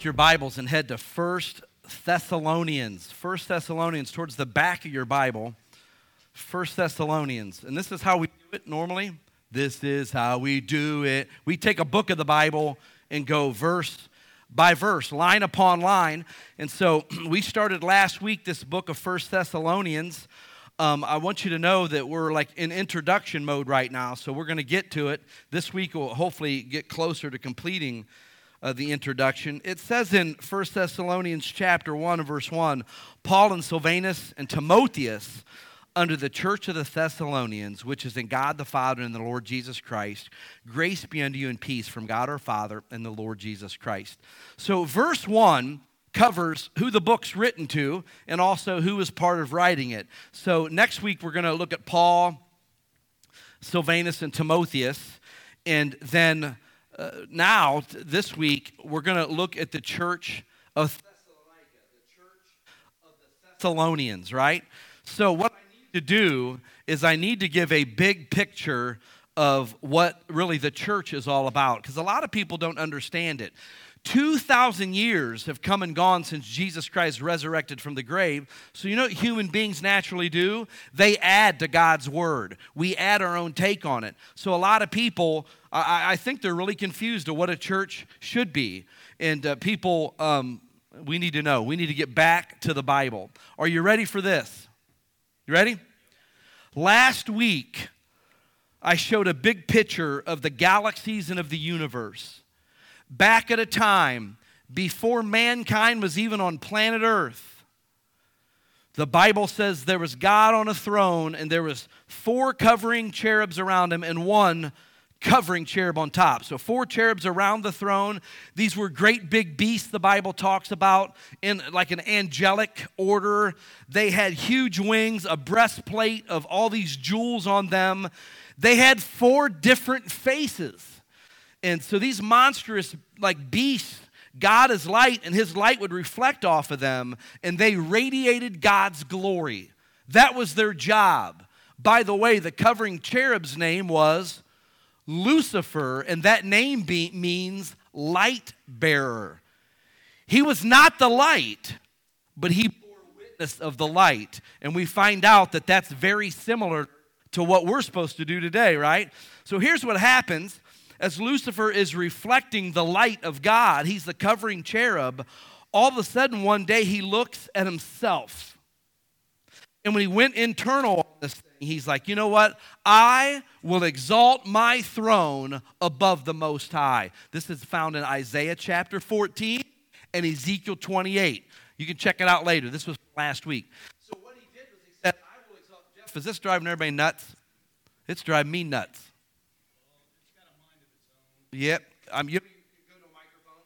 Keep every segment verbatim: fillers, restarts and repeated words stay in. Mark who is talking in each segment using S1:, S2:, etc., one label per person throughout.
S1: Your Bibles and head to First Thessalonians. First Thessalonians, towards the back of your Bible. First Thessalonians. And this is how we do it normally. This is how we do it. We take a book of the Bible and go verse by verse, line upon line. And so we started last week this book of First Thessalonians. Um, I want you to know that we're like in introduction mode right now. So we're going to get to it. This week we'll hopefully get closer to completing Uh, the introduction. It says in First Thessalonians chapter one, verse one, Paul and Silvanus and Timotheus under the church of the Thessalonians, which is in God the Father and the Lord Jesus Christ, grace be unto you and peace from God our Father and the Lord Jesus Christ. So verse one covers who the book's written to and also who is part of writing it. So next week we're going to look at Paul, Silvanus, and Timotheus, and then Uh, now, th- this week, we're going to look at the church of Thessalonica, the church of the Thessalonians, right? So what I need to do is I need to give a big picture of what really the church is all about, because a lot of people don't understand it. two thousand years have come and gone since Jesus Christ resurrected from the grave. So you know what human beings naturally do? They add to God's word. We add our own take on it. So a lot of people, I, I think they're really confused of what a church should be. And uh, people, um, we need to know. We need to get back to the Bible. Are you ready for this? You ready? Last week, I showed a big picture of the galaxies and of the universe. Back at a time before mankind was even on planet Earth, the Bible says there was God on a throne and there was four covering cherubs around him and one covering cherub on top. So four cherubs around the throne. These were great big beasts the Bible talks about in like an angelic order. They had huge wings, a breastplate of all these jewels on them. They had four different faces. And so these monstrous like beasts, God is light, and his light would reflect off of them, and they radiated God's glory. That was their job. By the way, the covering cherub's name was Lucifer, and that name be- means light bearer. He was not the light, but he bore witness of the light. And we find out that that's very similar to what we're supposed to do today, right? So here's what happens. As Lucifer is reflecting the light of God, he's the covering cherub, all of a sudden one day he looks at himself. And when he went internal on this thing, he's like, you know what? I will exalt my throne above the Most High. This is found in Isaiah chapter fourteen and Ezekiel twenty-eight. You can check it out later. This was last week. So what he did was he said, I will exalt. Jeff, is this driving everybody nuts? It's driving me nuts. Yep. Um, you, you go to a microphone.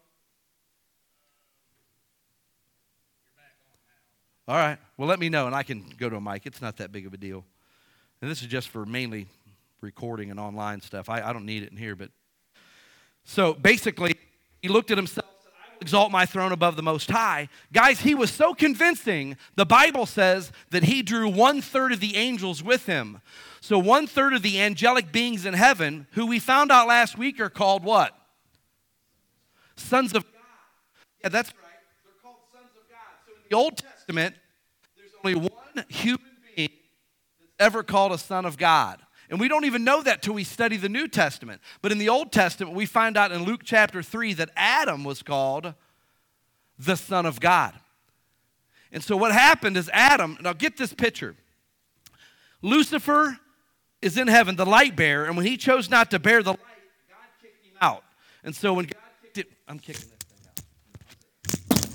S1: You're back on now. All right. Well, let me know, and I can go to a mic. It's not that big of a deal. And this is just for mainly recording and online stuff. I, I don't need it in here. But so basically, he looked at himself and said, I will exalt my throne above the Most High. Guys, he was so convincing, the Bible says that he drew one-third of the angels with him. So one-third of the angelic beings in heaven, who we found out last week are called what? Sons of God. Yeah, that's right. They're called sons of God. So in the Old Testament, there's only one human being that's ever called a son of God. And we don't even know that till we study the New Testament. But in the Old Testament, we find out in Luke chapter three that Adam was called the Son of God. And so what happened is Adam, now get this picture. Lucifer is in heaven, the light bearer, and when he chose not to bear the light, God kicked him out. And so when God kicked it, I'm kicking this thing out.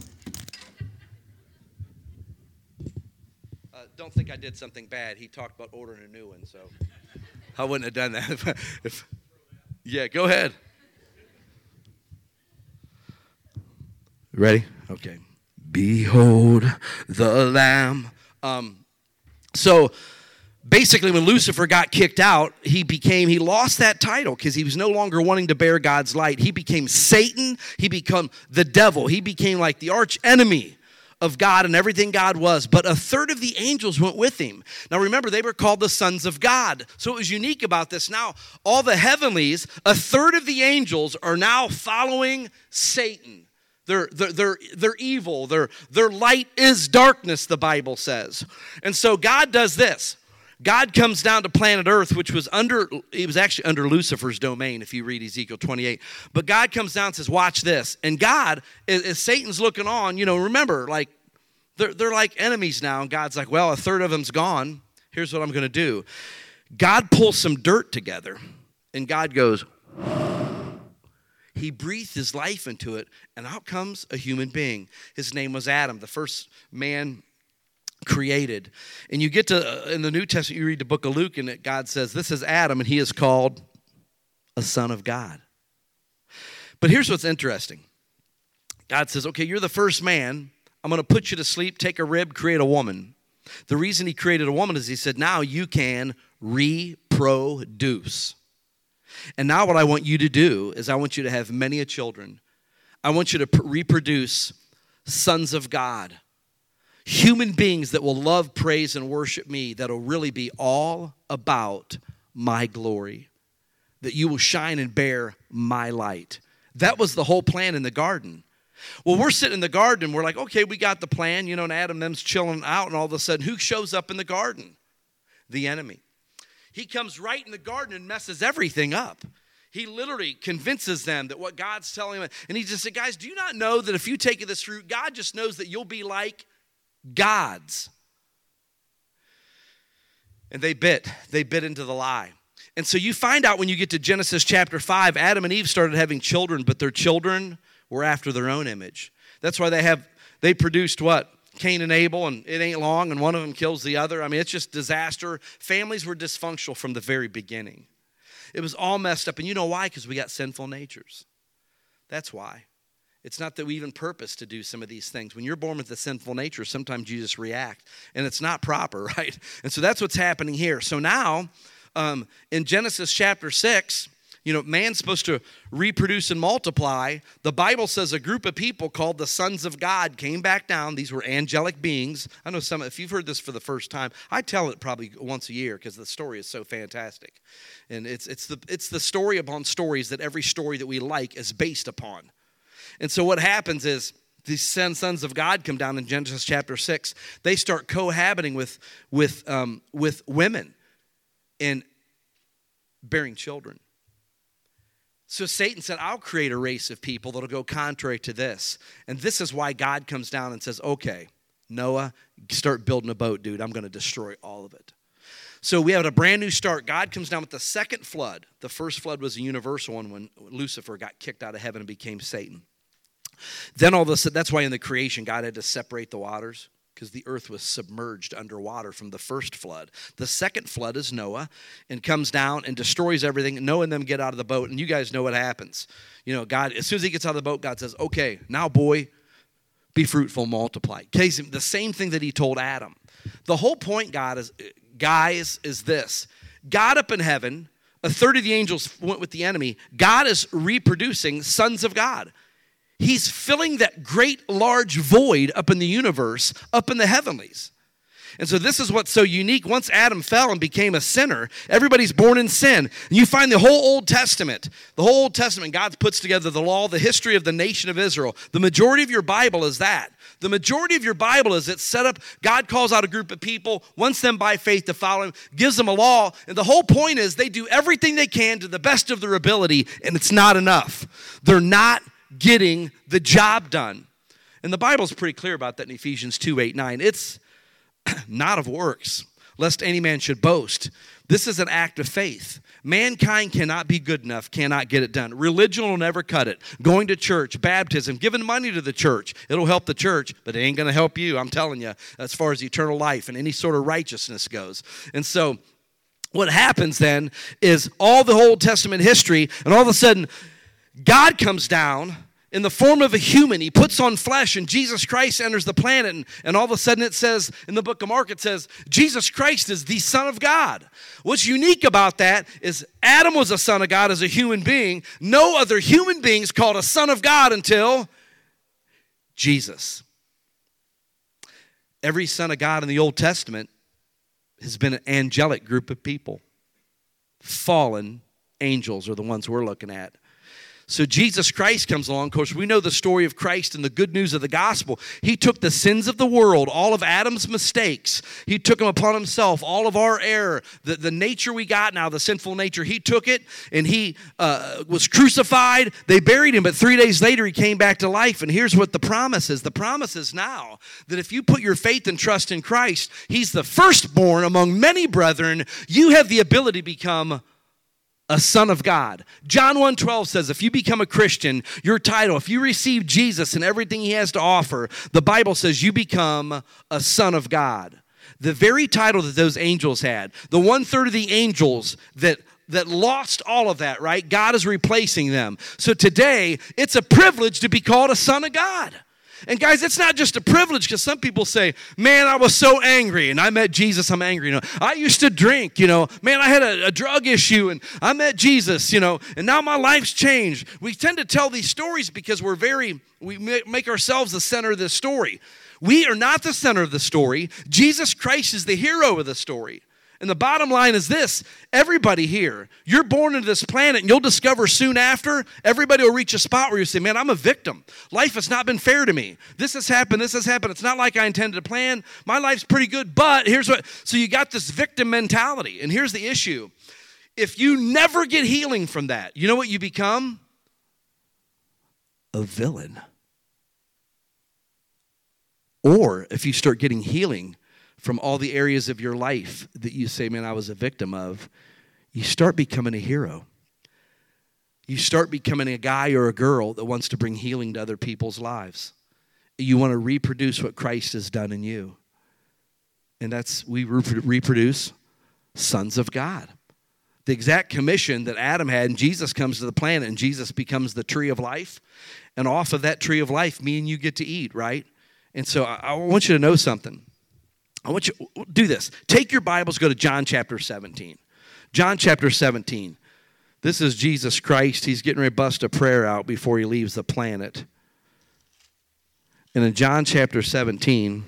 S1: Uh, don't think I did something bad. He talked about ordering a new one, so I wouldn't have done that. if, if, yeah, go ahead. Ready? Okay. Behold the Lamb. Um, so... Basically, when Lucifer got kicked out, he became, he lost that title because he was no longer wanting to bear God's light. He became Satan. He became the devil. He became like the arch enemy of God and everything God was. But a third of the angels went with him. Now remember, they were called the sons of God. So it was unique about this. Now, all the heavenlies, a third of the angels are now following Satan.
S2: they're, they're, they're, they're evil. Their, their light is darkness, the Bible says. And so God does this. God comes down to planet Earth, which was under, it was actually under Lucifer's domain, if you read Ezekiel twenty-eight. But God comes down and says, watch this. And God, as, as Satan's looking on, you know, remember, like, they're, they're like enemies now. And God's like, well, a third of them's gone. Here's what I'm going to do. God pulls some dirt together, and God goes, he breathed his life into it, and out comes a human being. His name was Adam, the first man created. And you get to, uh, in the New Testament, you read the book of Luke, and it, God says, this is Adam, and he is called a son of God. But here's what's interesting. God says, okay, you're the first man. I'm going to put you to sleep, take a rib, create a woman. The reason he created a woman is he said, now you can reproduce. And now what I want you to do is I want you to have many a children. I want you to pr- reproduce sons of God. Human beings that will love, praise, and worship me, that will really be all about my glory, that you will shine and bear my light. That was the whole plan in the garden. Well, we're sitting in the garden, and we're like, okay, we got the plan, you know, and Adam, them's chilling out, and all of a sudden, who shows up in the garden? The enemy. He comes right in the garden and messes everything up. He literally convinces them that what God's telling them, and he just said, guys, do you not know that if you take this fruit, God just knows that you'll be like gods. And they bit. They bit into the lie. And so you find out when you get to Genesis chapter five, Adam and Eve started having children, but their children were after their own image. That's why they have, they produced what? Cain and Abel, and it ain't long, and one of them kills the other. I mean, it's just disaster. Families were dysfunctional from the very beginning. It was all messed up. And you know why? Because we got sinful natures. That's why. It's not that we even purpose to do some of these things. When you're born with a sinful nature, sometimes you just react, and it's not proper, right? And so that's what's happening here. So now, um, in Genesis chapter six, you know, man's supposed to reproduce and multiply. The Bible says a group of people called the sons of God came back down. These were angelic beings. I know some, if you've heard this for the first time, I tell it probably once a year because the story is so fantastic. And it's it's the it's the story upon stories that every story that we like is based upon. And so what happens is these sons of God come down in Genesis chapter six. They start cohabiting with, with, um, with women and bearing children. So Satan said, I'll create a race of people that'll go contrary to this. And this is why God comes down and says, okay, Noah, start building a boat, dude. I'm going to destroy all of it. So we have a brand new start. God comes down with the second flood. The first flood was a universal one when Lucifer got kicked out of heaven and became Satan. Then all of a sudden, that's why in the creation, God had to separate the waters, because the earth was submerged underwater from the first flood. The second flood is Noah, and comes down and destroys everything. Noah and them get out of the boat, and you guys know what happens. You know, God, as soon as he gets out of the boat, God says, okay, now boy, be fruitful, multiply. Okay, the same thing that he told Adam. The whole point, God is, guys, is this. God up in heaven, a third of the angels went with the enemy. God is reproducing sons of God. He's filling that great large void up in the universe, up in the heavenlies. And so this is what's so unique. Once Adam fell and became a sinner, everybody's born in sin. And you find the whole Old Testament. The whole Old Testament, God puts together the law, the history of the nation of Israel. The majority of your Bible is that. The majority of your Bible is it's set up, God calls out a group of people, wants them by faith to follow him, gives them a law. And the whole point is they do everything they can to the best of their ability, and it's not enough. They're not getting the job done. And the Bible's pretty clear about that in Ephesians two, eight, nine. It's not of works, lest any man should boast. This is an act of faith. Mankind cannot be good enough, cannot get it done. Religion will never cut it. Going to church, baptism, giving money to the church, it'll help the church, but it ain't going to help you, I'm telling you, as far as eternal life and any sort of righteousness goes. And so what happens then is all the Old Testament history, and all of a sudden, God comes down in the form of a human. He puts on flesh, and Jesus Christ enters the planet. And, and all of a sudden it says, in the book of Mark, it says, Jesus Christ is the Son of God. What's unique about that is Adam was a son of God as a human being. No other human being is called a son of God until Jesus. Every son of God in the Old Testament has been an angelic group of people. Fallen angels are the ones we're looking at. So Jesus Christ comes along. Of course, we know the story of Christ and the good news of the gospel. He took the sins of the world, all of Adam's mistakes. He took them upon himself, all of our error, the, the nature we got now, the sinful nature. He took it, and he uh, was crucified. They buried him, but three days later, he came back to life. And here's what the promise is. The promise is now that if you put your faith and trust in Christ, he's the firstborn among many brethren. You have the ability to become a son of God. John one twelve says, if you become a Christian, your title, if you receive Jesus and everything he has to offer, the Bible says you become a son of God. The very title that those angels had, the one-third of the angels that that lost all of that, right? God is replacing them. So today, it's a privilege to be called a son of God. And guys, it's not just a privilege, because some people say, man, I was so angry, and I met Jesus, I'm angry. You know, I used to drink, you know, man, I had a, a drug issue, and I met Jesus, you know, and now my life's changed. We tend to tell these stories because we're very, we make ourselves the center of this story. We are not the center of the story. Jesus Christ is the hero of the story. And the bottom line is this: everybody here, you're born into this planet, and you'll discover soon after, everybody will reach a spot where you say, man, I'm a victim. Life has not been fair to me. This has happened, this has happened. It's not like I intended to plan. My life's pretty good, but here's what. So you got this victim mentality, and here's the issue. If you never get healing from that, you know what you become? A villain. Or if you start getting healing from all the areas of your life that you say, man, I was a victim of, you start becoming a hero. You start becoming a guy or a girl that wants to bring healing to other people's lives. You want to reproduce what Christ has done in you. And that's, we reproduce sons of God. The exact commission that Adam had, and Jesus comes to the planet, and Jesus becomes the tree of life. And off of that tree of life, me and you get to eat, right? And so I, I want you to know something. I want you to do this. Take your Bibles, go to John chapter seventeen. John chapter seventeen. This is Jesus Christ. He's getting ready to bust a prayer out before he leaves the planet. And in John chapter seventeen,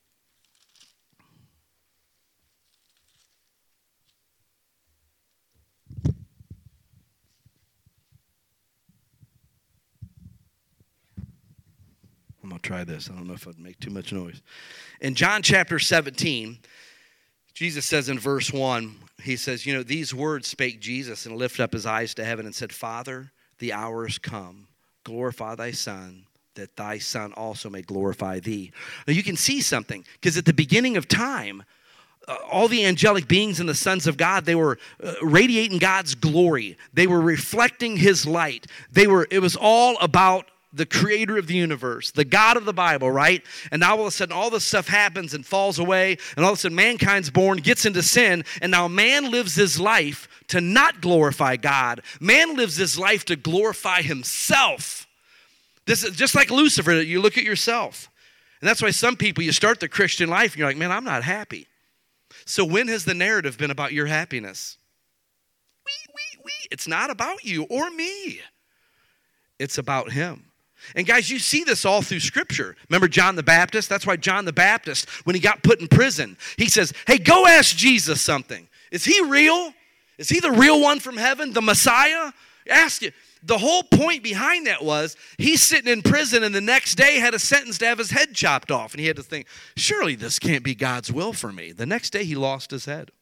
S2: I'm going to try this. I don't know if I'd make too much noise. In John chapter seventeen, Jesus says in verse one, he says, you know, these words spake Jesus and lifted up his eyes to heaven and said, Father, the hour is come. Glorify thy Son, that thy Son also may glorify thee. Now you can see something, because at the beginning of time, uh, all the angelic beings and the sons of God, they were uh, radiating God's glory. They were reflecting his light. They were. It was all about the creator of the universe, the God of the Bible, right? And now all of a sudden, all this stuff happens and falls away, and all of a sudden, mankind's born, gets into sin, and now man lives his life to not glorify God. Man lives his life to glorify himself. This is just like Lucifer. You look at yourself. And that's why some people, you start the Christian life, and you're like, man, I'm not happy. So when has the narrative been about your happiness? Wee, wee, wee. It's not about you or me. It's about him. And guys, you see this all through Scripture. Remember John the Baptist? That's why John the Baptist, when he got put in prison, he says, hey, go ask Jesus something. Is he real? Is he the real one from heaven, the Messiah? Ask it. The whole point behind that was he's sitting in prison, and the next day had a sentence to have his head chopped off. And he had to think, surely this can't be God's will for me. The next day he lost his head.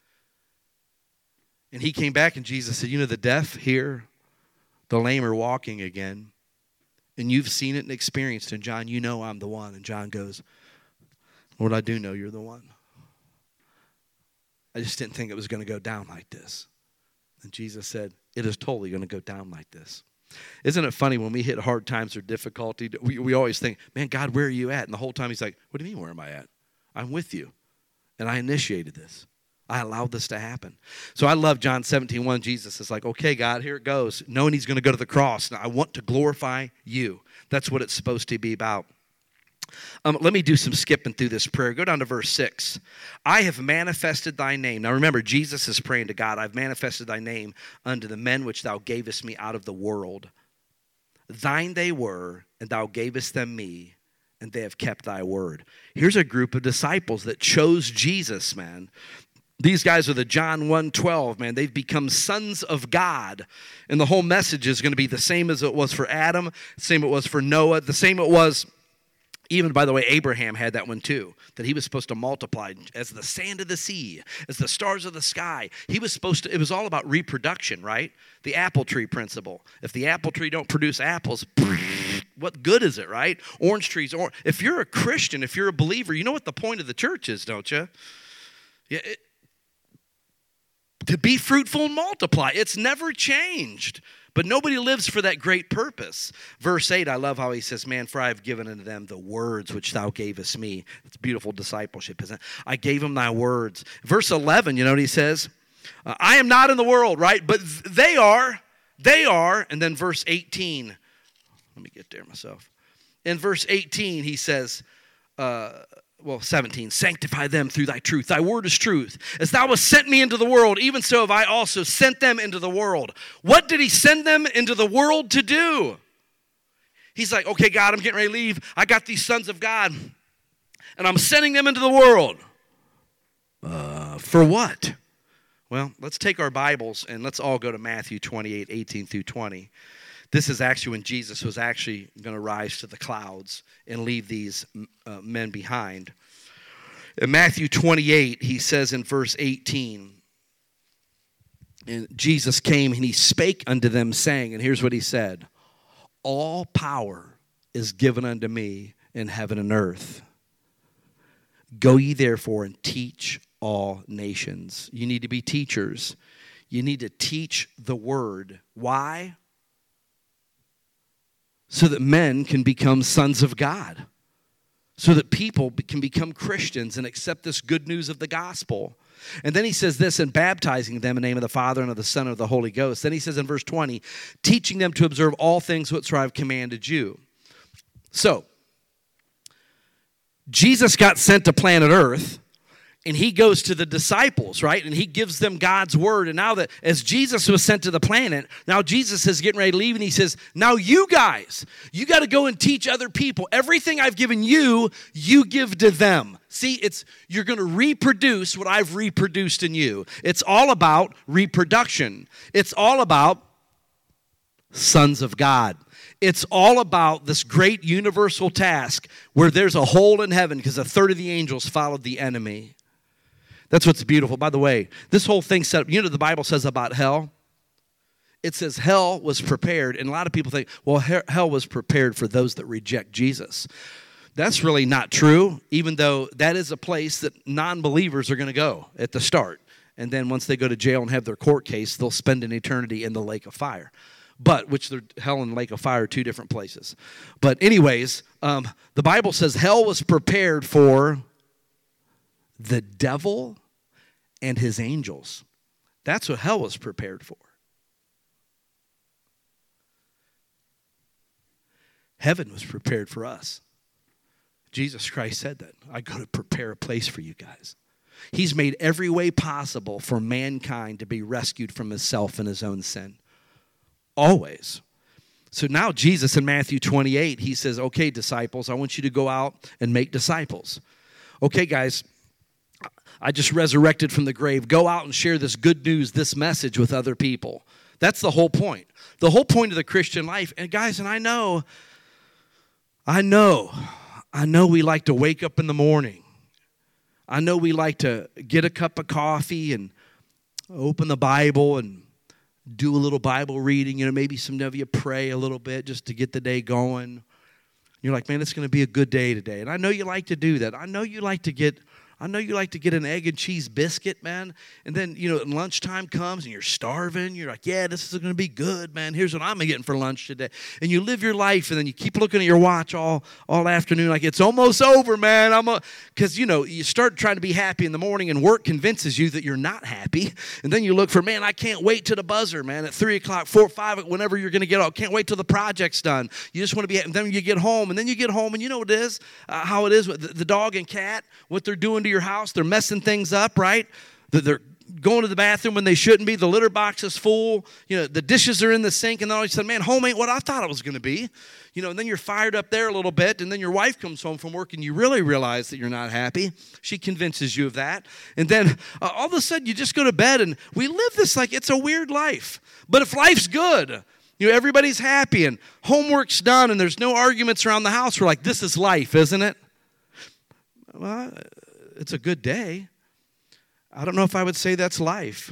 S2: And he came back, and Jesus said, you know, the deaf hear, the lame are walking again. And you've seen it and experienced it. And John, you know I'm the one. And John goes, Lord, I do know you're the one. I just didn't think it was going to go down like this. And Jesus said, it is totally going to go down like this. Isn't it funny when we hit hard times or difficulty, we, we always think, man, God, where are you at? And the whole time he's like, what do you mean, where am I at? I'm with you. And I initiated this. I allowed this to happen. So I love John seventeen one. Jesus is like, okay, God, here it goes. Knowing he's going to go to the cross. Now I want to glorify you. That's what it's supposed to be about. Um, let me do some skipping through this prayer. Go down to verse six. I have manifested thy name. Now remember, Jesus is praying to God. I've manifested thy name unto the men which thou gavest me out of the world. Thine they were, and thou gavest them me, and they have kept thy word. Here's a group of disciples that chose Jesus, man. These guys are the John one twelve, man. They've become sons of God. And the whole message is going to be the same as it was for Adam, the same it was for Noah, the same it was, even, by the way, Abraham had that one too, that he was supposed to multiply as the sand of the sea, as the stars of the sky. He was supposed to, it was all about reproduction, right? The apple tree principle. If the apple tree don't produce apples, what good is it, right? Orange trees, or if you're a Christian, if you're a believer, you know what the point of the church is, don't you? Yeah, it, to be fruitful and multiply. It's never changed. But nobody lives for that great purpose. Verse eight, I love how he says, man, for I have given unto them the words which thou gavest me. It's beautiful discipleship, isn't it? I gave them thy words. Verse eleven, you know what he says? Uh, I am not in the world, right? But they are. They are. And then verse eighteen. Let me get there myself. In verse eighteen, he says, uh, well, seventeen, sanctify them through thy truth. Thy word is truth. As thou hast sent me into the world, even so have I also sent them into the world. What did he send them into the world to do? He's like, okay, God, I'm getting ready to leave. I got these sons of God, and I'm sending them into the world. Uh, for what? Well, let's take our Bibles, and let's all go to Matthew twenty-eight, eighteen through twenty. This is actually when Jesus was actually going to rise to the clouds and leave these uh, men behind. In Matthew twenty-eight, he says in verse eighteen, and Jesus came and he spake unto them, saying, and here's what he said, all power is given unto me in heaven and earth. Go ye therefore and teach all nations. You need to be teachers. You need to teach the word. Why? So that men can become sons of God. So that people can become Christians and accept this good news of the gospel. And then he says this, in baptizing them in the name of the Father and of the Son and of the Holy Ghost. Then he says in verse twenty, teaching them to observe all things whatsoever I have commanded you. So, Jesus got sent to planet Earth, and he goes to the disciples, right? And he gives them God's word. And now that as Jesus was sent to the planet, now Jesus is getting ready to leave, and he says, now you guys, you got to go and teach other people. Everything I've given you, you give to them. See, it's you're going to reproduce what I've reproduced in you. It's all about reproduction. It's all about sons of God. It's all about this great universal task where there's a hole in heaven because a third of the angels followed the enemy. That's what's beautiful. By the way, this whole thing set up, you know what the Bible says about hell? It says hell was prepared, and a lot of people think, well, hell was prepared for those that reject Jesus. That's really not true, even though that is a place that non-believers are going to go at the start. And then once they go to jail and have their court case, they'll spend an eternity in the lake of fire. But, which the hell and lake of fire are two different places. But anyways, um, the Bible says hell was prepared for the devil and his angels. That's what hell was prepared for. Heaven was prepared for us. Jesus Christ said that. I go to prepare a place for you guys. He's made every way possible for mankind to be rescued from himself and his own sin. Always. So now Jesus in Matthew twenty-eight, he says, okay, disciples, I want you to go out and make disciples. Okay, guys, I just resurrected from the grave. Go out and share this good news, this message with other people. That's the whole point. The whole point of the Christian life. And guys, and I know, I know, I know we like to wake up in the morning. I know we like to get a cup of coffee and open the Bible and do a little Bible reading. You know, maybe some of you pray a little bit just to get the day going. You're like, man, it's going to be a good day today. And I know you like to do that. I know you like to get I know you like to get an egg and cheese biscuit, man. And then, you know, lunchtime comes and you're starving. You're like, yeah, this is going to be good, man. Here's what I'm getting for lunch today. And you live your life, and then you keep looking at your watch all, all afternoon like, it's almost over, man. I'm Because, you know, you start trying to be happy in the morning, and work convinces you that you're not happy. And then you look for, man, I can't wait till the buzzer, man, at three o'clock, four, five, whenever you're going to get out. Can't wait till the project's done. You just want to be, and then you get home, and then you get home, and you know what it is, uh, how it is with the, the dog and cat, what they're doing to your house. They're messing things up, right? They're going to the bathroom when they shouldn't be. The litter box is full. You know, the dishes are in the sink. And then all of a sudden, man, home ain't what I thought it was going to be. You know, and then you're fired up there a little bit. And then your wife comes home from work and you really realize that you're not happy. She convinces you of that. And then uh, all of a sudden, you just go to bed. And we live this like it's a weird life. But if life's good, you know, everybody's happy and homework's done and there's no arguments around the house, we're like, this is life, isn't it? Well, it's a good day. I don't know if I would say that's life.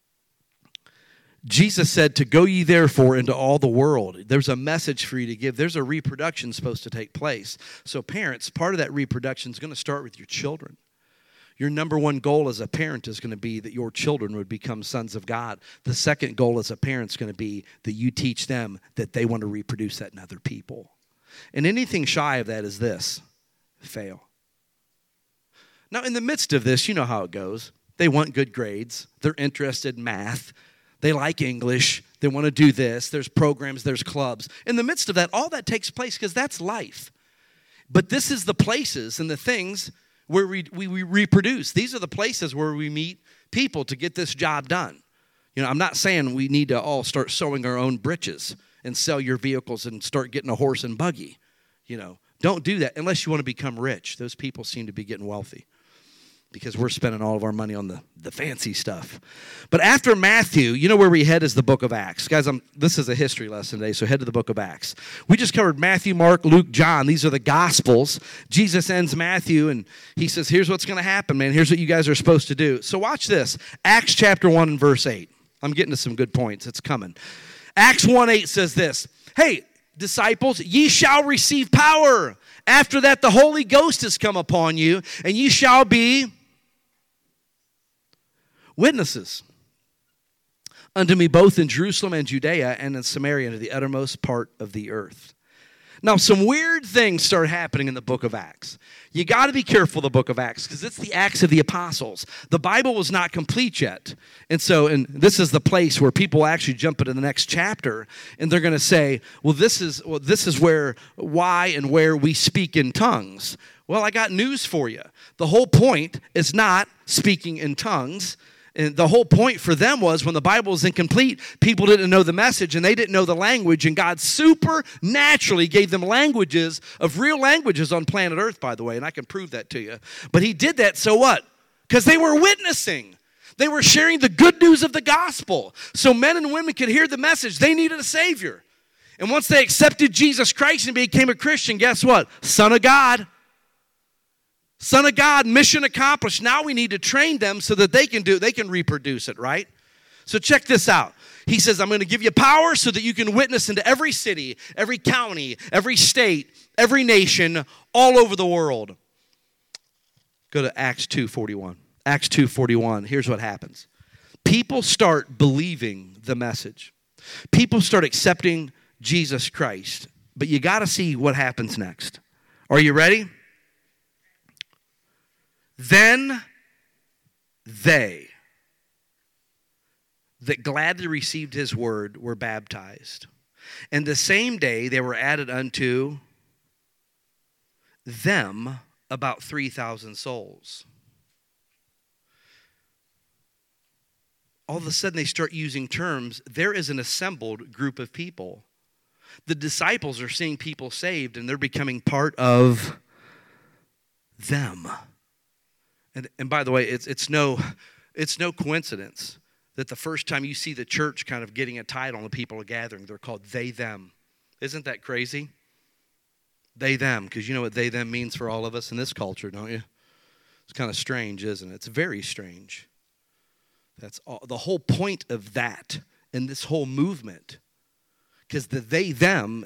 S2: Jesus said to go ye therefore into all the world. There's a message for you to give. There's a reproduction supposed to take place. So parents, part of that reproduction is going to start with your children. Your number one goal as a parent is going to be that your children would become sons of God. The second goal as a parent is going to be that you teach them that they want to reproduce that in other people. And anything shy of that is this: fail. Now, in the midst of this, you know how it goes. They want good grades. They're interested in math. They like English. They want to do this. There's programs. There's clubs. In the midst of that, all that takes place because that's life. But this is the places and the things where we, we, we reproduce. These are the places where we meet people to get this job done. You know, I'm not saying we need to all start sewing our own breeches and sell your vehicles and start getting a horse and buggy. You know, don't do that unless you want to become rich. Those people seem to be getting wealthy, because we're spending all of our money on the, the fancy stuff. But after Matthew, you know where we head is the book of Acts. Guys, I'm, this is a history lesson today, so head to the book of Acts. We just covered Matthew, Mark, Luke, John. These are the Gospels. Jesus ends Matthew, and he says, here's what's going to happen, man. Here's what you guys are supposed to do. So watch this. Acts chapter one and verse eight. I'm getting to some good points. It's coming. Acts one eight says this: hey, disciples, ye shall receive power. After that, the Holy Ghost has come upon you, and ye shall be witnesses unto me both in Jerusalem and Judea and in Samaria and to the uttermost part of the earth. Now, some weird things start happening in the book of Acts. You got to be careful of the book of Acts because it's the Acts of the Apostles. The Bible was not complete yet. And so, and this is the place where people actually jump into the next chapter and they're going to say, well, this is well, this is where, why and where we speak in tongues. Well, I got news for you. The whole point is not speaking in tongues. And the whole point for them was when the Bible was incomplete, people didn't know the message and they didn't know the language. And God supernaturally gave them languages of real languages on planet Earth, by the way. And I can prove that to you. But he did that so what? Because they were witnessing. They were sharing the good news of the gospel. So men and women could hear the message. They needed a Savior. And once they accepted Jesus Christ and became a Christian, guess what? Son of God. Son of God, mission accomplished. Now we need to train them so that they can do, they can reproduce it, right? So check this out. He says, I'm going to give you power so that you can witness into every city, every county, every state, every nation, all over the world. Go to Acts two forty-one. Acts two forty-one. Here's what happens. People start believing the message. People start accepting Jesus Christ. But you got to see what happens next. Are you ready? Then they that gladly received his word were baptized. And the same day they were added unto them about three thousand souls. All of a sudden they start using terms. There is an assembled group of people. The disciples are seeing people saved and they're becoming part of them. And, and by the way, it's it's no it's no coincidence that the first time you see the church kind of getting a title and the people are gathering, they're called they, them. Isn't that crazy? They, them, because you know what they, them means for all of us in this culture, don't you? It's kind of strange, isn't it? It's very strange. That's all, the whole point of that and this whole movement, because the they, them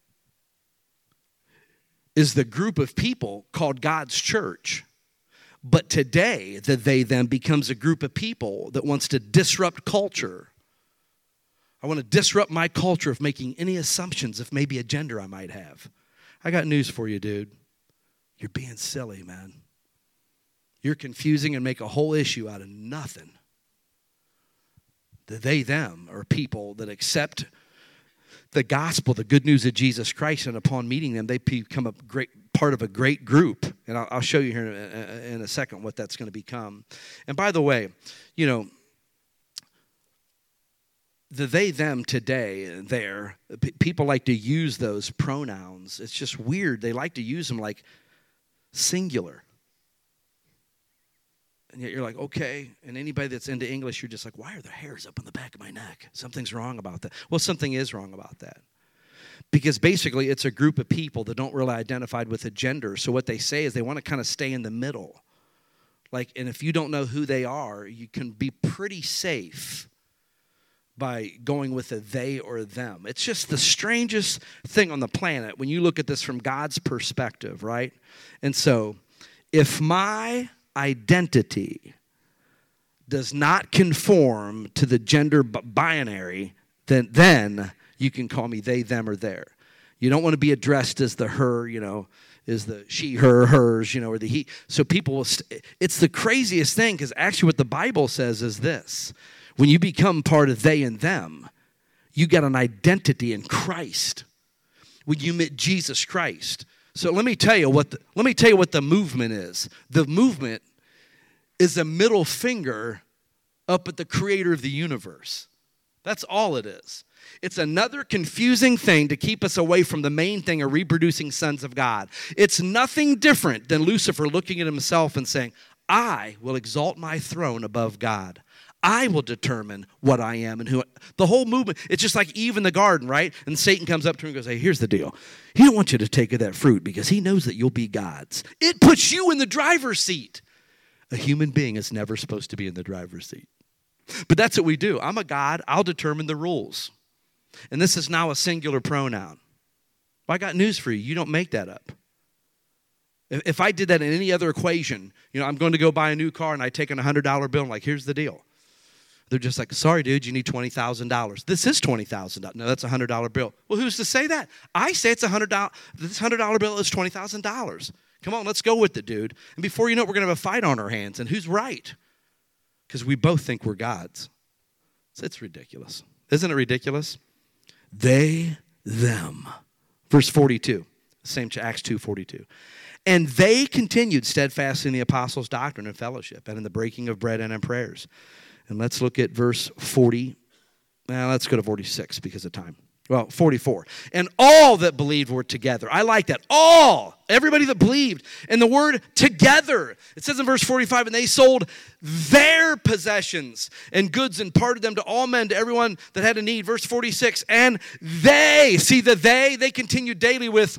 S2: is the group of people called God's church. But today, the they, them becomes a group of people that wants to disrupt culture. I want to disrupt my culture of making any assumptions of maybe a gender I might have. I got news for you, dude. You're being silly, man. You're confusing and make a whole issue out of nothing. The they, them are people that accept the gospel, the good news of Jesus Christ, and upon meeting them, they become a great part part of a great group. And I'll, I'll show you here in a, in a second what that's going to become. And by the way, you know, the they, them today, there, p- people like to use those pronouns. It's just weird. They like to use them like singular. And yet you're like, okay. And anybody that's into English, you're just like, why are there hairs up on the back of my neck? Something's wrong about that. Well, something is wrong about that. Because basically it's a group of people that don't really identify with a gender. So what they say is they want to kind of stay in the middle. Like, and if you don't know who they are, you can be pretty safe by going with a they or them. It's just the strangest thing on the planet when you look at this from God's perspective, right? And so if my identity does not conform to the gender binary, then then you can call me they, them, or their. You don't want to be addressed as the her, you know, is the she, her, hers, you know, or the he. So people will, st- it's the craziest thing, because actually what the Bible says is this. When you become part of they and them, you get an identity in Christ. When you meet Jesus Christ. So let me tell you what the, let me tell you what the movement is. The movement is a middle finger up at the creator of the universe. That's all it is. It's another confusing thing to keep us away from the main thing of reproducing sons of God. It's nothing different than Lucifer looking at himself and saying, I will exalt my throne above God. I will determine what I am and who. The whole movement, it's just like Eve in the garden, right? And Satan comes up to him and goes, hey, here's the deal. He don't want you to take of that fruit because he knows that you'll be God's. It puts you in the driver's seat. A human being is never supposed to be in the driver's seat. But that's what we do. I'm a God. I'll determine the rules. And this is now a singular pronoun. Well, I got news for you. You don't make that up. If I did that in any other equation, you know, I'm going to go buy a new car and I take an one hundred dollar bill and like, here's the deal. They're just like, sorry, dude, you need twenty thousand dollars. This is twenty thousand dollars. No, that's a one hundred dollar bill. Well, who's to say that? I say it's a one hundred dollars. This one hundred dollar bill is twenty thousand dollars. Come on, let's go with it, dude. And before you know it, we're going to have a fight on our hands. And who's right? Because we both think we're gods. So it's ridiculous. Isn't it ridiculous? They, them. Verse forty-two. Same to Acts two forty-two. And they continued steadfast in the apostles' doctrine and fellowship, and in the breaking of bread and in prayers. And let's look at verse forty. Now, let's go to forty-six because of time. Well, forty-four. And all that believed were together. I like that. All. Everybody that believed. And the word together. It says in verse forty-five, and they sold their possessions and goods and parted them to all men, to everyone that had a need. Verse forty-six. And they, see the they, they continued daily with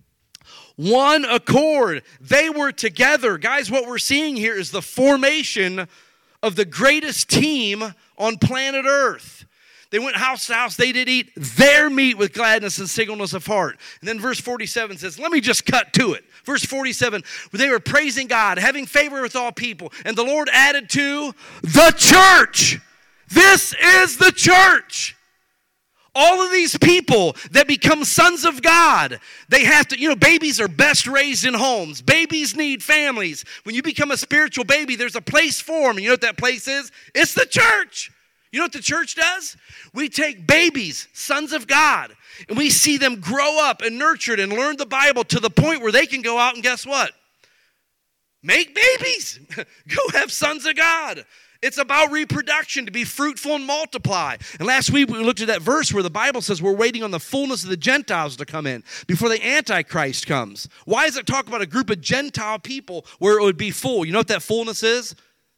S2: one accord. They were together. Guys, what we're seeing here is the formation of the greatest team on planet Earth. They went house to house. They did eat their meat with gladness and singleness of heart. And then verse forty-seven says, let me just cut to it. Verse forty-seven, they were praising God, having favor with all people. And the Lord added to the church. This is the church. All of these people that become sons of God, they have to, you know, babies are best raised in homes. Babies need families. When you become a spiritual baby, there's a place for them. You know what that place is? It's the church. You know what the church does? We take babies, sons of God, and we see them grow up and nurtured and learn the Bible to the point where they can go out and guess what? Make babies. Go have sons of God. It's about reproduction, to be fruitful and multiply. And last week we looked at that verse where the Bible says we're waiting on the fullness of the Gentiles to come in before the Antichrist comes. Why does it talk about a group of Gentile people where it would be full? You know what that fullness is?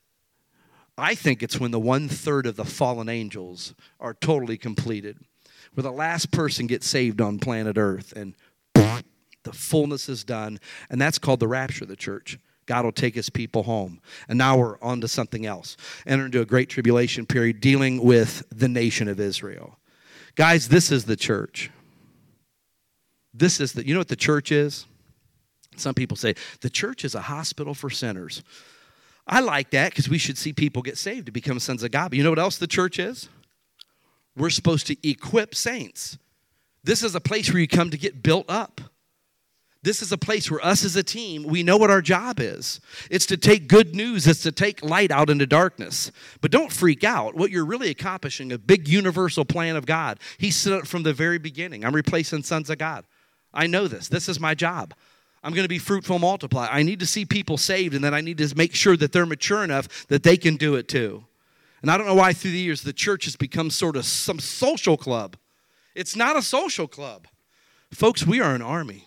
S2: I think it's when the one-third of the fallen angels are totally completed, where the last person gets saved on planet Earth, and the fullness is done, and that's called the rapture of the church. God will take his people home. And now we're on to something else. Enter into a great tribulation period dealing with the nation of Israel. Guys, this is the church. This is the, you know what the church is? Some people say, the church is a hospital for sinners. I like that because we should see people get saved to become sons of God. But you know what else the church is? We're supposed to equip saints. This is a place where you come to get built up. This is a place where us as a team, we know what our job is. It's to take good news. It's to take light out into darkness. But don't freak out. What you're really accomplishing, a big universal plan of God. He set it from the very beginning. I'm replacing sons of God. I know this. This is my job. I'm going to be fruitful and multiply. I need to see people saved, and then I need to make sure that they're mature enough that they can do it too. And I don't know why through the years the church has become sort of some social club. It's not a social club. Folks, we are an army.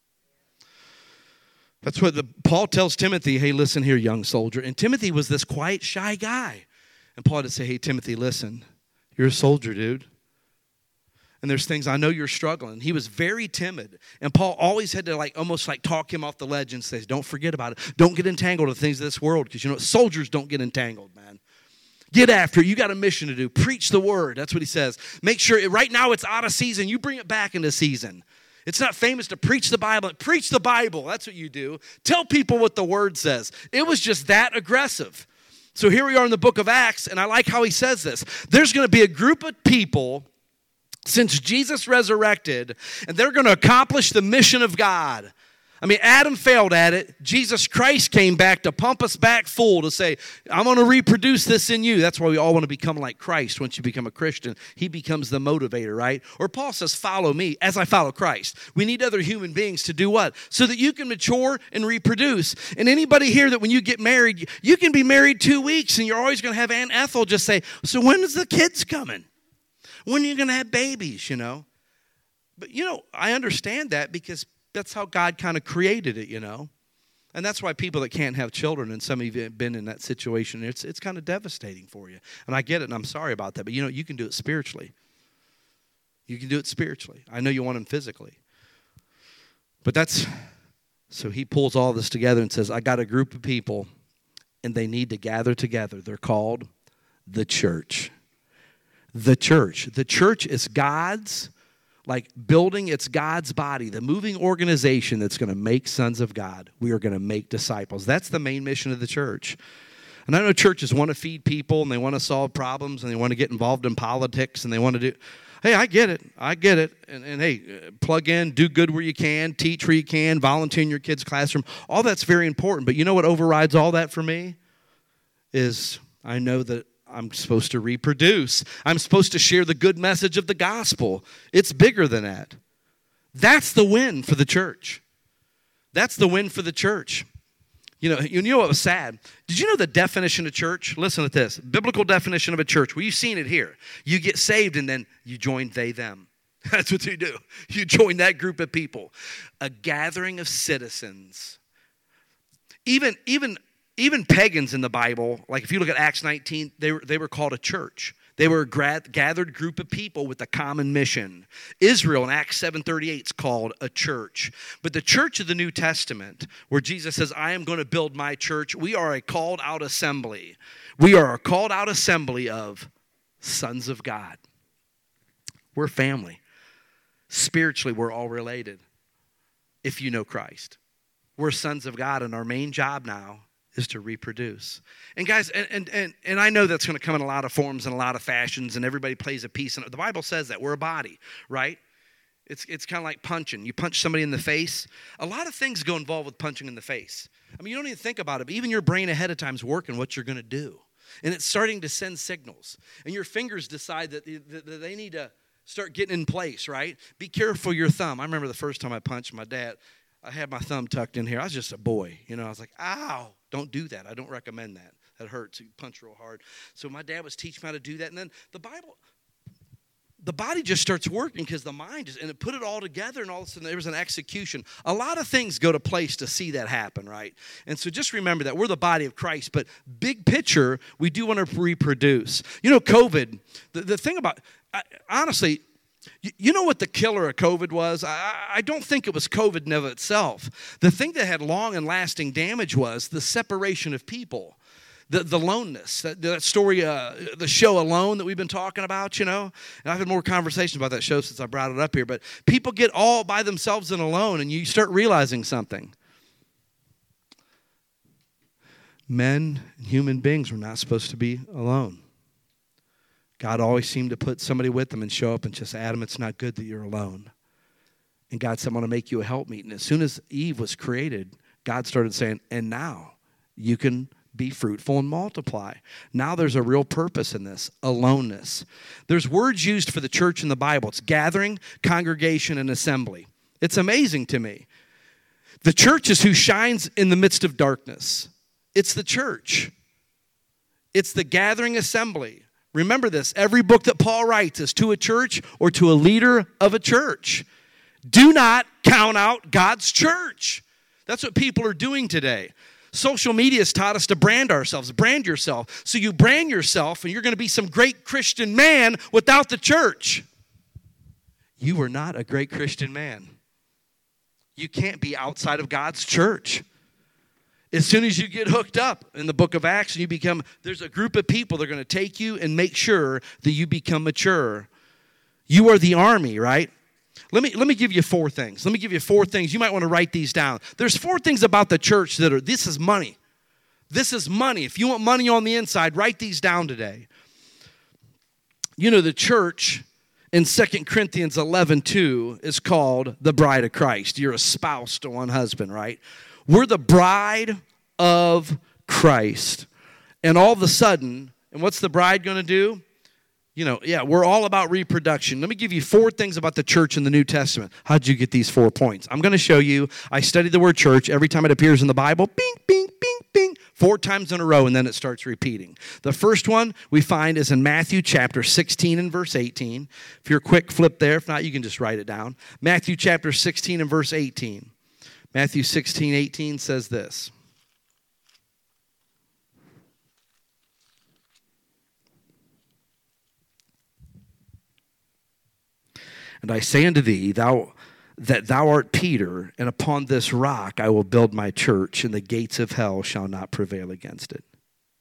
S2: That's what the, Paul tells Timothy, hey, listen here, young soldier. And Timothy was this quiet, shy guy. And Paul had to say, hey, Timothy, listen, you're a soldier, dude. And there's things, I know you're struggling. He was very timid. And Paul always had to like almost like talk him off the ledge and say, don't forget about it. Don't get entangled with things of this world. Because you know, soldiers don't get entangled, man. Get after it. You got a mission to do. Preach the word. That's what he says. Make sure, right now it's out of season. You bring it back into season. It's not famous to preach the Bible. Preach the Bible. That's what you do. Tell people what the word says. It was just that aggressive. So here we are in the book of Acts, and I like how he says this. There's going to be a group of people since Jesus resurrected, and they're going to accomplish the mission of God. I mean, Adam failed at it. Jesus Christ came back to pump us back full to say, I'm going to reproduce this in you. That's why we all want to become like Christ. Once you become a Christian, he becomes the motivator, right? Or Paul says, follow me as I follow Christ. We need other human beings to do what? So that you can mature and reproduce. And anybody here that when you get married, you can be married two weeks and you're always going to have Aunt Ethel just say, so when is the kids coming? When are you going to have babies, you know? But, you know, I understand that because that's how God kind of created it, you know. And that's why people that can't have children, and some of you have been in that situation, it's it's kind of devastating for you. And I get it, and I'm sorry about that. But, you know, you can do it spiritually. You can do it spiritually. I know you want them physically. But that's, so he pulls all this together and says, I got a group of people, and they need to gather together. They're called the church. The church. The church is God's, like building, it's God's body, the moving organization that's going to make sons of God. We are going to make disciples. That's the main mission of the church. And I know churches want to feed people and they want to solve problems and they want to get involved in politics and they want to do, hey, I get it. I get it. And, and hey, plug in, do good where you can, teach where you can, volunteer in your kid's classroom. All that's very important. But you know what overrides all that for me? Is I know that I'm supposed to reproduce. I'm supposed to share the good message of the gospel. It's bigger than that. That's the win for the church. That's the win for the church. You know, you know what was sad? Did you know the definition of church? Listen to this. Biblical definition of a church. Well, you've seen it here. You get saved and then you join they, them. That's what you do. You join that group of people. A gathering of citizens. Even, even, Even pagans in the Bible, like if you look at Acts nineteen, they were, they were called a church. They were a gra- gathered group of people with a common mission. Israel in Acts seven thirty-eight is called a church. But the church of the New Testament, where Jesus says, I am going to build my church, we are a called out assembly. We are a called out assembly of sons of God. We're family. Spiritually, we're all related if you know Christ. We're sons of God, and our main job now is to reproduce. And guys, and, and, and, and I know that's going to come in a lot of forms and a lot of fashions, and everybody plays a piece. And the Bible says that. We're a body, right? It's, it's kind of like punching. You punch somebody in the face. A lot of things go involved with punching in the face. I mean, you don't even think about it, but even your brain ahead of time is working what you're going to do. And it's starting to send signals. And your fingers decide that, that, that they need to start getting in place, right? Be careful your thumb. I remember the first time I punched my dad, I had my thumb tucked in here. I was just a boy. You know, I was like, ow, don't do that. I don't recommend that. That hurts. You punch real hard. So my dad was teaching me how to do that. And then the Bible, the body just starts working because the mind is, and it put it all together, and all of a sudden there was an execution. A lot of things go to place to see that happen, right? And so just remember that we're the body of Christ, but big picture, we do want to reproduce. You know, COVID, the, the thing about, I, honestly, you, you know what the killer of COVID was? I, I don't think it was COVID in of itself. The thing that had long and lasting damage was the separation of people. The, the loneness, that, that story, uh, the show Alone that we've been talking about, you know. And I've had more conversations about that show since I brought it up here. But people get all by themselves and alone, and you start realizing something. Men, human beings, were not supposed to be alone. God always seemed to put somebody with them and show up and just, Adam, it's not good that you're alone. And God said, I'm going to make you a helpmeet. And as soon as Eve was created, God started saying, and now you can be fruitful and multiply. Now there's a real purpose in this, aloneness. There's words used for the church in the Bible. It's gathering, congregation, and assembly. It's amazing to me. The church is who shines in the midst of darkness. It's the church. It's the gathering assembly. Remember this, every book that Paul writes is to a church or to a leader of a church. Do not count out God's church. That's what people are doing today. Social media has taught us to brand ourselves, brand yourself. So you brand yourself and you're going to be some great Christian man without the church. You are not a great Christian man. You can't be outside of God's church. As soon as you get hooked up in the book of Acts and you become, there's a group of people that are going to take you and make sure that you become mature. You are the army, right? Let me, let me give you four things. Let me give you four things. You might want to write these down. There's four things about the church that are, this is money. This is money. If you want money on the inside, write these down today. You know, the church in Second Corinthians eleven two is called the bride of Christ. You're a spouse to one husband, right? We're the bride of Christ. And all of a sudden, and what's the bride going to do? You know, yeah, we're all about reproduction. Let me give you four things about the church in the New Testament. How'd you get these four points? I'm going to show you. I studied the word church. Every time it appears in the Bible, bing, bing, bing, bing, four times in a row, and then it starts repeating. The first one we find is in Matthew chapter sixteen and verse eighteen. If you're quick, flip there. If not, you can just write it down. Matthew chapter sixteen and verse eighteen. Matthew sixteen, eighteen says this. And I say unto thee, thou that thou art Peter, and upon this rock I will build my church, and the gates of hell shall not prevail against it.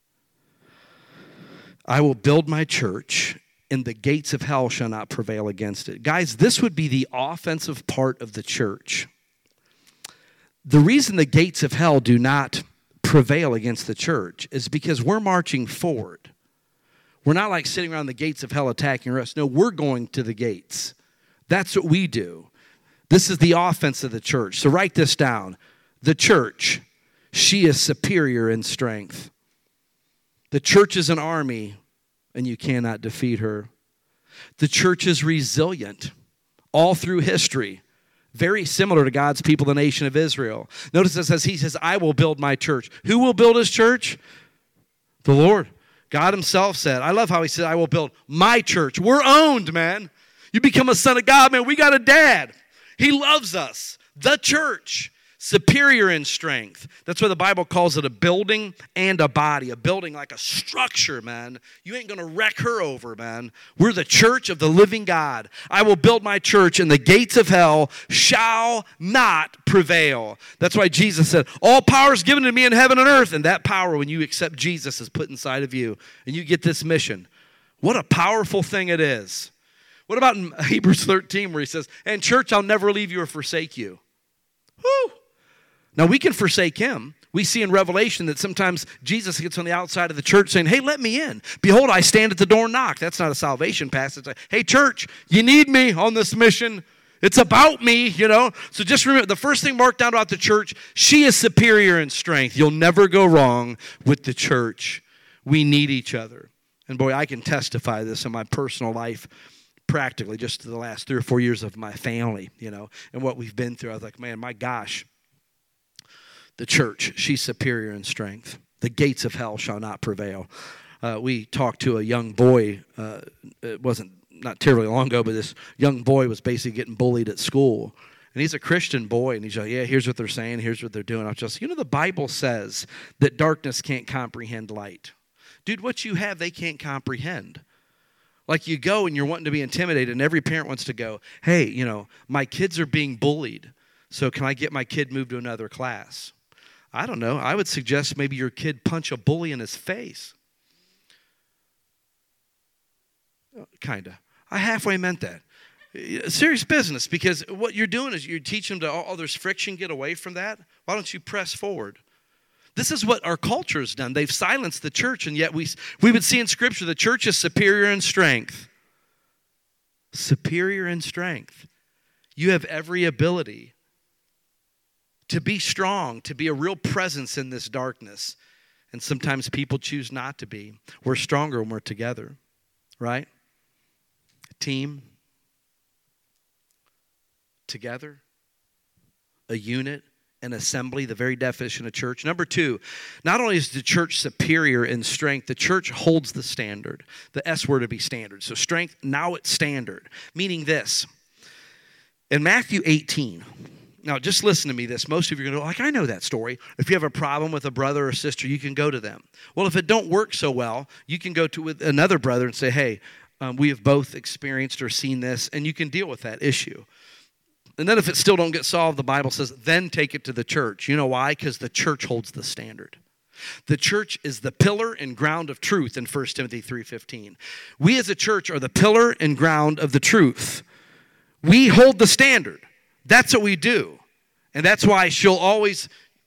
S2: I will build my church, and the gates of hell shall not prevail against it. Guys, this would be the offensive part of the church. The reason the gates of hell do not prevail against the church is because we're marching forward. We're not like sitting around the gates of hell attacking us. No, we're going to the gates. That's what we do. This is the offense of the church. So write this down. The church, she is superior in strength. The church is an army, and you cannot defeat her. The church is resilient all through history. Very similar to God's people, the nation of Israel. Notice it says, he says, I will build my church. Who will build his church? The Lord. God himself said, I love how he said, I will build my church. We're owned, man. You become a son of God, man. We got a dad. He loves us. The church, superior in strength. That's why the Bible calls it a building and a body. A building like a structure, man. You ain't going to wreck her over, man. We're the church of the living God. I will build my church, and the gates of hell shall not prevail. That's why Jesus said, all power is given to me in heaven and earth. And that power, when you accept Jesus, is put inside of you. And you get this mission. What a powerful thing it is. What about in Hebrews thirteen where he says, and church, I'll never leave you or forsake you. Whew. Now, we can forsake him. We see in Revelation that sometimes Jesus gets on the outside of the church saying, hey, let me in. Behold, I stand at the door and knock. That's not a salvation passage. It's like, hey, church, you need me on this mission. It's about me, you know. So just remember, the first thing marked down about the church, she is superior in strength. You'll never go wrong with the church. We need each other. And boy, I can testify this in my personal life. Practically just the last three or four years of my family, you know, and what we've been through. I was like, man, my gosh, the church, she's superior in strength. The gates of hell shall not prevail. Uh, we talked to a young boy, uh, it wasn't not terribly long ago, but this young boy was basically getting bullied at school. And he's a Christian boy, and he's like, yeah, here's what they're saying, here's what they're doing. I was just, you know, the Bible says that darkness can't comprehend light. Dude, what you have, they can't comprehend. Like you go and you're wanting to be intimidated, and every parent wants to go, hey, you know, my kids are being bullied, so can I get my kid moved to another class? I don't know. I would suggest maybe your kid punch a bully in his face. Kind of. I halfway meant that. Serious business, because what you're doing is you're teaching them to, oh, there's friction, get away from that. Why don't you press forward? This is what our culture has done. They've silenced the church, and yet we, we would see in Scripture the church is superior in strength. Superior in strength. You have every ability to be strong, to be a real presence in this darkness. And sometimes people choose not to be. We're stronger when we're together, right? A team, together, a unit. an assembly, the very definition of church. Number two, not only is the church superior in strength, the church holds the standard. The S word would be standard. So strength, now it's standard. Meaning this, in Matthew eighteen, now just listen to me this. Most of you are going to go, like, I know that story. If you have a problem with a brother or sister, you can go to them. Well, if it don't work so well, you can go to with another brother and say, hey, um, we have both experienced or seen this, and you can deal with that issue. And then if it still don't get solved, the Bible says, then take it to the church. You know why? Because the church holds the standard. The church is the pillar and ground of truth in First Timothy three fifteen. We as a church are the pillar and ground of the truth. We hold the standard. That's what we do. And that's why she'll always,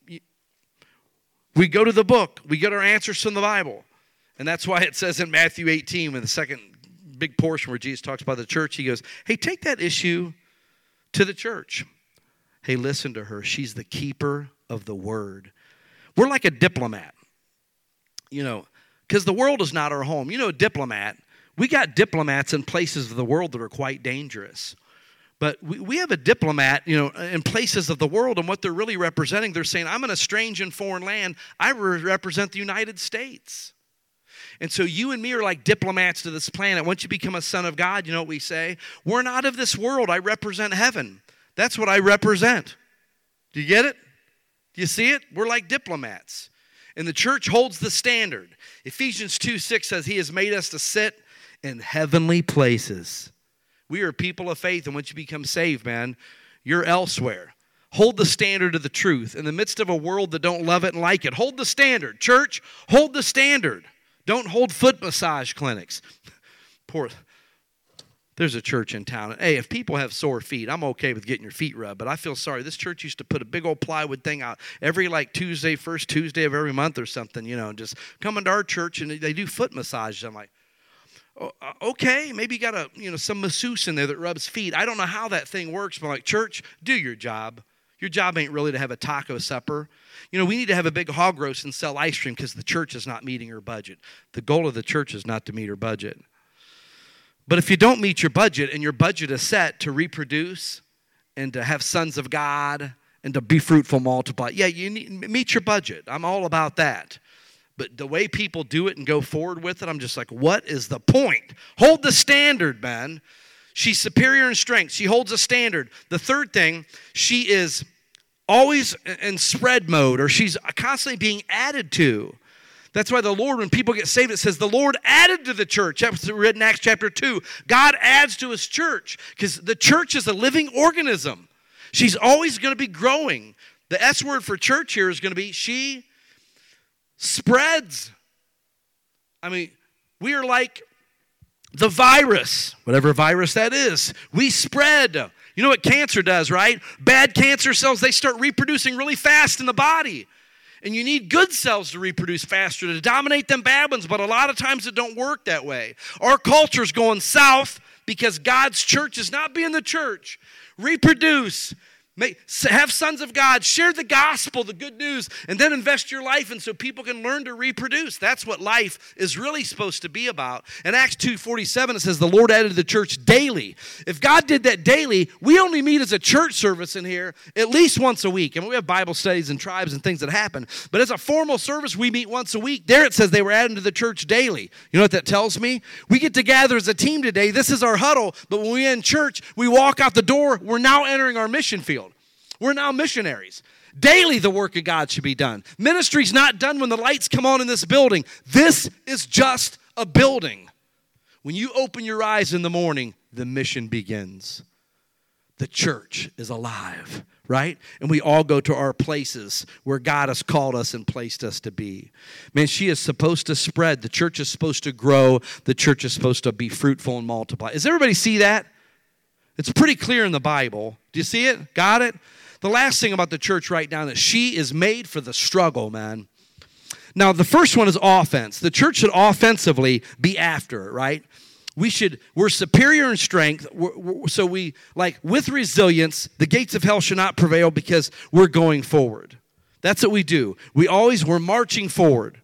S2: we go to the book. We get our answers from the Bible. And that's why it says in Matthew eighteen, in the second big portion where Jesus talks about the church, he goes, hey, take that issue to the church. Hey, listen to her. She's the keeper of the word. We're like a diplomat, you know, because the world is not our home. You know, a diplomat, we got diplomats in places of the world that are quite dangerous. But we, we have a diplomat, you know, in places of the world, and what they're really representing, they're saying, I'm in a strange and foreign land. I re- represent the United States. And so you and me are like diplomats to this planet. Once you become a son of God, you know what we say? We're not of this world. I represent heaven. That's what I represent. Do you get it? Do you see it? We're like diplomats. And the church holds the standard. Ephesians two six says he has made us to sit in heavenly places. We are people of faith, and once you become saved, man, you're elsewhere. Hold the standard of the truth. In the midst of a world that don't love it and like it, hold the standard. Church, hold the standard. Don't hold foot massage clinics. Poor, there's a church in town. Hey, if people have sore feet, I'm okay with getting your feet rubbed, but I feel sorry. This church used to put a big old plywood thing out every like Tuesday, first Tuesday of every month or something, you know, and just come into our church and they do foot massages. I'm like, oh, okay, maybe you got a, you know, some masseuse in there that rubs feet. I don't know how that thing works, but I'm like, church, do your job. Your job ain't really to have a taco supper. You know, we need to have a big hog roast and sell ice cream because the church is not meeting her budget. The goal of the church is not to meet her budget. But if you don't meet your budget, and your budget is set to reproduce and to have sons of God and to be fruitful, multiply, yeah, you need meet your budget. I'm all about that. But the way people do it and go forward with it, I'm just like, what is the point? Hold the standard, man. She's superior in strength. She holds a standard. The third thing, she is always in spread mode, or she's constantly being added to. That's why the Lord, when people get saved, it says the Lord added to the church. That's written in Acts chapter two. God adds to his church because the church is a living organism. She's always going to be growing. The S word for church here is going to be she spreads. I mean, we are like the virus, whatever virus that is. We spread. You know what cancer does, right? Bad cancer cells, they start reproducing really fast in the body. And you need good cells to reproduce faster to dominate them bad ones, but a lot of times it don't work that way. Our culture's going south because God's church is not being the church. Reproduce. Make, have sons of God, share the gospel, the good news, and then invest your life in so people can learn to reproduce. That's what life is really supposed to be about. In Acts two forty-seven, it says the Lord added to the church daily. If God did that daily, we only meet as a church service in here at least once a week. I mean, we have Bible studies and tribes and things that happen. But as a formal service, we meet once a week. There it says they were adding to the church daily. You know what that tells me? We get to gather as a team today. This is our huddle. But when we're in church, we walk out the door. We're now entering our mission field. We're now missionaries. Daily, the work of God should be done. Ministry's not done when the lights come on in this building. This is just a building. When you open your eyes in the morning, the mission begins. The church is alive, right? And we all go to our places where God has called us and placed us to be. Man, she is supposed to spread. The church is supposed to grow. The church is supposed to be fruitful and multiply. Does everybody see that? It's pretty clear in the Bible. Do you see it? Got it? The last thing about the church right now is she is made for the struggle, man. Now, the first one is offense. The church should offensively be after it, right? We should, we're superior in strength, we're, we're, so we, like, with resilience, the gates of hell should not prevail because we're going forward. That's what we do. We always, we're marching forward.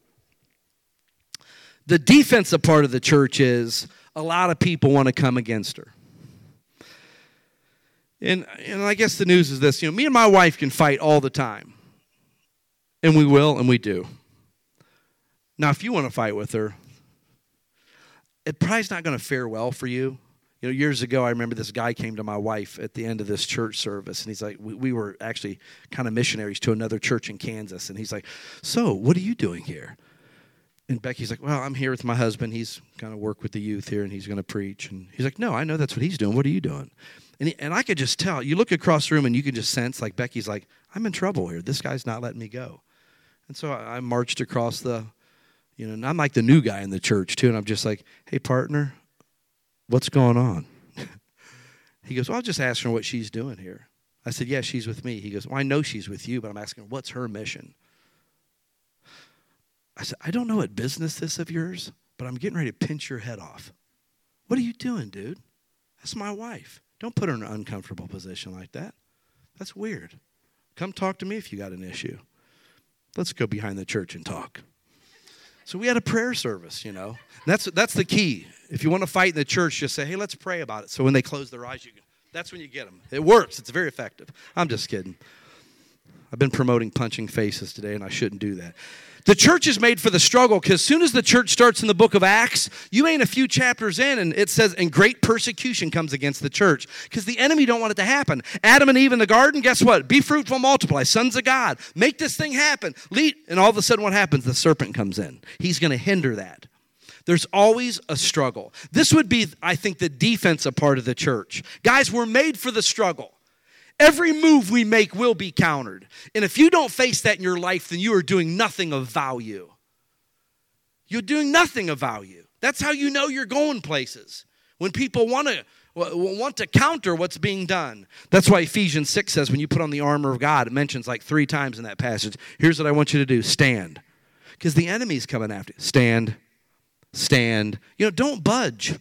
S2: The defensive part of the church is a lot of people want to come against her. And, and I guess the news is this, you know, me and my wife can fight all the time. And we will, and we do. Now, if you want to fight with her, it probably is not going to fare well for you. You know, years ago, I remember this guy came to my wife at the end of this church service, and he's like, we, we were actually kind of missionaries to another church in Kansas, and he's like, so, what are you doing here? And Becky's like, well, I'm here with my husband. He's going to work with the youth here, and he's going to preach. And he's like, no, I know that's what he's doing. What are you doing? And, he, and I could just tell. You look across the room, and you can just sense, like, Becky's like, I'm in trouble here. This guy's not letting me go. And so I, I marched across the, you know, and I'm like the new guy in the church, too, and I'm just like, hey, partner, what's going on? He goes, well, I'll just ask her what she's doing here. I said, yeah, she's with me. He goes, well, I know she's with you, but I'm asking her, what's her mission? I said, I don't know what business this of yours, but I'm getting ready to pinch your head off. What are you doing, dude? That's my wife. Don't put her in an uncomfortable position like that. That's weird. Come talk to me if you got an issue. Let's go behind the church and talk. So we had a prayer service, you know. That's that's the key. If you want to fight in the church, just say, hey, let's pray about it. So when they close their eyes, you can, that's when you get them. It works. It's very effective. I'm just kidding. I've been promoting punching faces today, and I shouldn't do that. The church is made for the struggle because as soon as the church starts in the book of Acts, you ain't a few chapters in, and it says, and great persecution comes against the church because the enemy don't want it to happen. Adam and Eve in the garden, guess what? Be fruitful, multiply, sons of God. Make this thing happen. Lead. And all of a sudden what happens? The serpent comes in. He's going to hinder that. There's always a struggle. This would be, I think, the defensive part of the church. Guys, we're made for the struggle. Every move we make will be countered. And if you don't face that in your life, then you are doing nothing of value. You're doing nothing of value. That's how you know you're going places. When people want to want to counter what's being done. That's why Ephesians six says when you put on the armor of God, it mentions like three times in that passage, here's what I want you to do, stand. Because the enemy's coming after you. Stand, stand. You know, don't budge.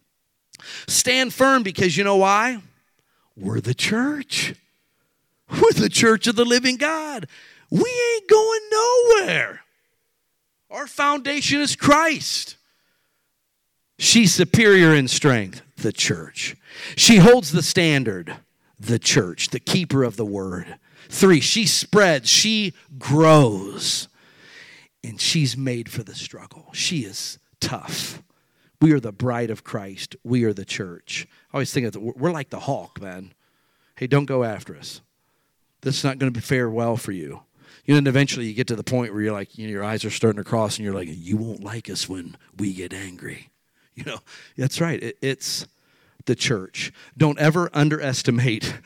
S2: Stand firm because you know why? We're the church. We're the church of the living God. We ain't going nowhere. Our foundation is Christ. She's superior in strength, the church. She holds the standard, the church, the keeper of the word. Three, she spreads, she grows. And she's made for the struggle. She is tough. We are the bride of Christ. We are the church. I always think of the, we're like the hawk, man. Hey, don't go after us. This is not going to fare well for you. You know, and eventually you get to the point where you're like, you know, your eyes are starting to cross, and you're like, you won't like us when we get angry. You know, that's right. It, it's the church. Don't ever underestimate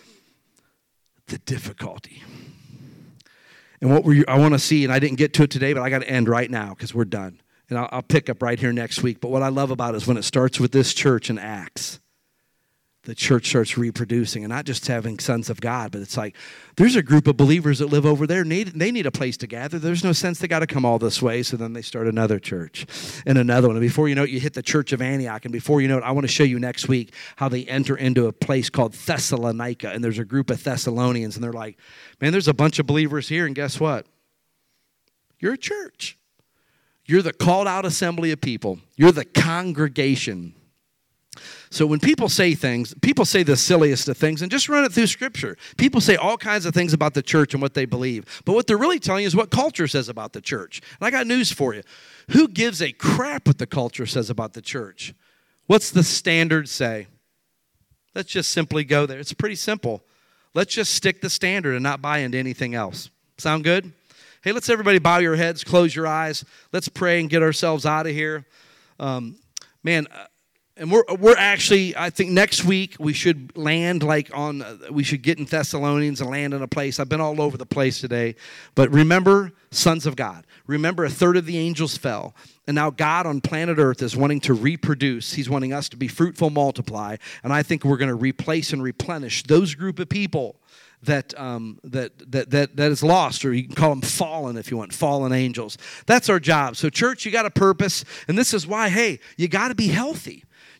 S2: the difficulty. And what we I want to see, and I didn't get to it today, but I got to end right now because we're done. And I'll, I'll pick up right here next week. But what I love about it is when it starts with this church in Acts, the church starts reproducing and not just having sons of God, but it's like there's a group of believers that live over there. Need, they need a place to gather. There's no sense they got to come all this way. So then they start another church and another one. And before you know it, you hit the church of Antioch. And before you know it, I want to show you next week how they enter into a place called Thessalonica. And there's a group of Thessalonians. And they're like, man, there's a bunch of believers here. And guess what? You're a church. You're the called out assembly of people. You're the congregation. So when people say things, people say the silliest of things, and just run it through Scripture. People say all kinds of things about the church and what they believe. But what they're really telling you is what culture says about the church. And I got news for you. Who gives a crap what the culture says about the church? What's the standard say? Let's just simply go there. It's pretty simple. Let's just stick the standard and not buy into anything else. Sound good? Hey, let's everybody bow your heads, close your eyes. Let's pray and get ourselves out of here. Um, man, uh, and we're we're actually, I think next week we should land like on, uh, we should get in Thessalonians and land in a place. I've been all over the place today. But remember, sons of God. Remember, a third of the angels fell. And now God on planet Earth is wanting to reproduce. He's wanting us to be fruitful, multiply. And I think we're going to replace and replenish those group of people that um, that that that that is lost, or you can call them fallen if you want, fallen angels. That's our job. So church, you got a purpose, and this is why, hey, you got to be healthy.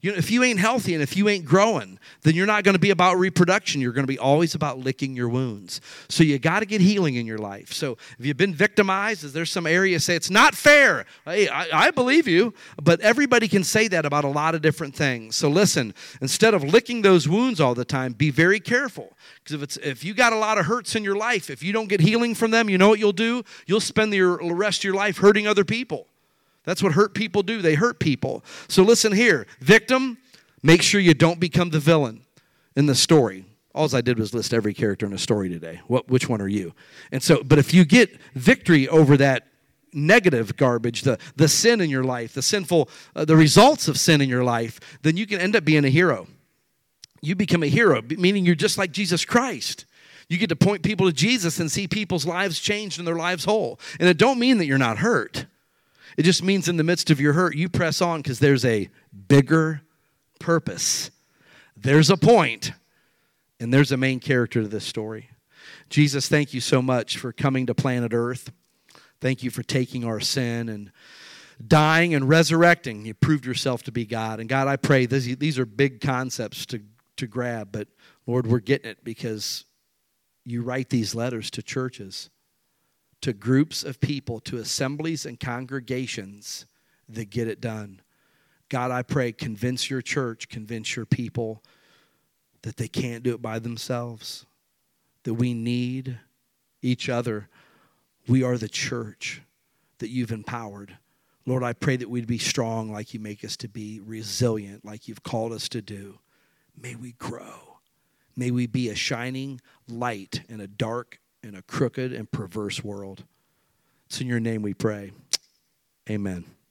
S2: You know, if you ain't healthy and if you ain't growing, then you're not going to be about reproduction. You're going to be always about licking your wounds. So you got to get healing in your life. So if you've been victimized, is there some area say it's not fair? Hey, I, I believe you, but everybody can say that about a lot of different things. So listen, instead of licking those wounds all the time, be very careful. Because if it's if you got a lot of hurts in your life, if you don't get healing from them, you know what you'll do? You'll spend the rest of your life hurting other people. That's what hurt people do. They hurt people. So listen here. Victim, make sure you don't become the villain in the story. All I did was list every character in a story today. What, which one are you? And so, but if you get victory over that negative garbage, the, the sin in your life, the sinful, uh, the results of sin in your life, then you can end up being a hero. You become a hero, meaning you're just like Jesus Christ. You get to point people to Jesus and see people's lives changed and their lives whole. And it don't mean that you're not hurt. It just means in the midst of your hurt, you press on because there's a bigger purpose. There's a point, and there's a main character to this story. Jesus, thank you so much for coming to planet Earth. Thank you for taking our sin and dying and resurrecting. You proved yourself to be God. And God, I pray these, these are big concepts to, to grab, but Lord, we're getting it because you write these letters to churches, to groups of people, to assemblies and congregations that get it done. God, I pray, convince your church, convince your people that they can't do it by themselves, that we need each other. We are the church that you've empowered. Lord, I pray that we'd be strong like you make us to be, resilient like you've called us to do. May we grow. May we be a shining light in a dark in a crooked and perverse world. It's in your name we pray. Amen.